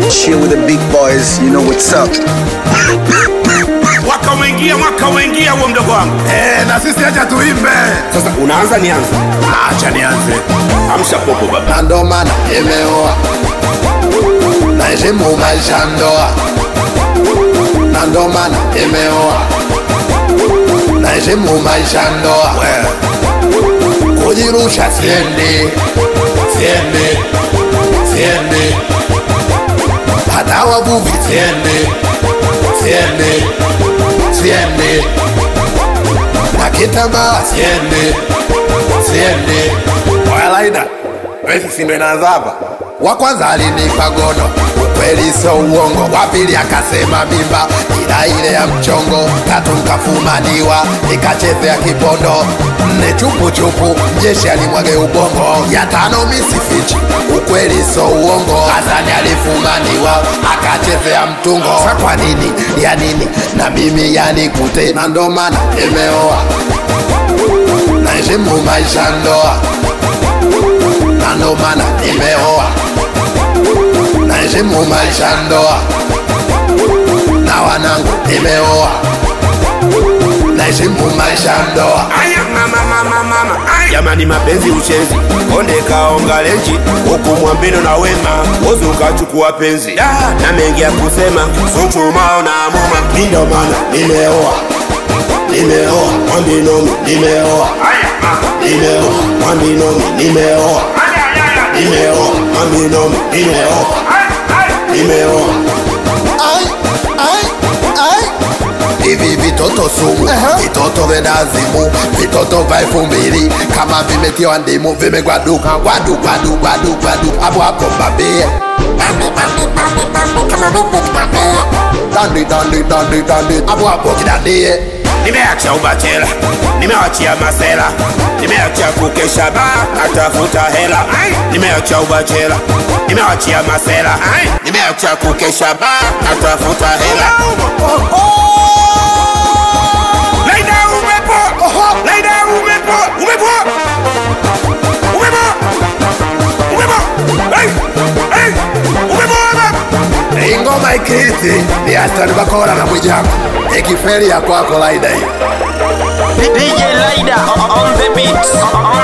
chill with the big boys, you know what's up. Mwaka umeingia huo mdogo wangu. Na sisi acha tuimbe. Sasa unaanza nianze? Acha nianze. Amsha popo baba. Na ndo maana nimeoa, naheshimu maisha ndoa. Na ndo maana nimeoa, naheshimu maisha ndoa. Kujirusha siendi, siendi, siendi. Hata wavuvi siendi, siendi, siendi. Na kitambaa siendi, siendi. Walaida, wewe si ndo inaanza hapa. Wa kwanza alinipa gono, ukweli sio uongo. Wa pili akasema mimba, ila ile ya mchongo. Tatu nkafumaniwa, nikachezea kipondo. Nne chupu chupu, mjeshi alimwage ubongo. Ya tano misifichi, ukweli sio uongo. Hasani alifumaniwa, akachezea mtungo. Sa kwa nini, ya nini, na mimi yanikute. Na ndo maana nimeoa, naheshimu maisha ndoa. Na ndo maana nimeoa, naheshimu maisha ndoa. Na wanangu nimeoa, naheshimu maisha ndoa. Aya mama. Jamani mapenzi uchezi. Onde kaonga lenji. Huku mwambino na wema. Wozi ukachukua penzi. Na mengi ya kusema. Suchumao na amuma. Ndo maana nimeoa, nimeoa. Mwambinomi nimeoa, nimeoa. Mwambinomi nimeoa, nimeoa. Mwambinomi nimeoa, nimeoa. Hivi vitoto sumu, vitoto vedazimu, vitoto vya 2000 kama vimetiwa ndimu, vimegwaduka gwadu gwadu gwadu gwadu. Hapo hapo mbabie dandi hapo hapo kidandie. Nimeacha ubachela, nimewachia masela. Nimeacha kukesha ba, natafuta hela. Nimeacha ubachela, nimewachia masela. Nimeacha kukesha ba, natafuta hela. Laida umepo, laida umepo, umepo, umepo, umepo, hey, umepo. Ingoma ikiti ni Aston Bakora na Mwijaku. Ikifeli ya kwako Laida hiyo. DJ Laida on the beat.